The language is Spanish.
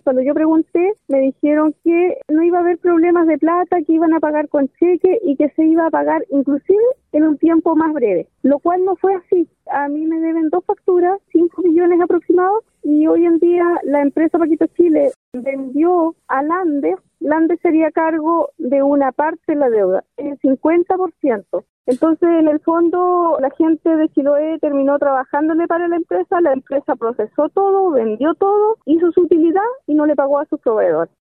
cuando yo pregunté, me dijeron que no iba a haber problemas de plata, que iban a pagar con cheque y que se iba a pagar inclusive en un tiempo más breve, lo cual no fue así. A mí me deben 2 facturas, 5 millones aproximados, y hoy en día la empresa Paquito Chile vendió a Lande. Lande sería cargo de una parte de la deuda, el 50%. Entonces, en el fondo, la gente de Chiloé terminó trabajándole para la empresa procesó todo, vendió todo, hizo su utilidad y no le pagó a sus proveedores.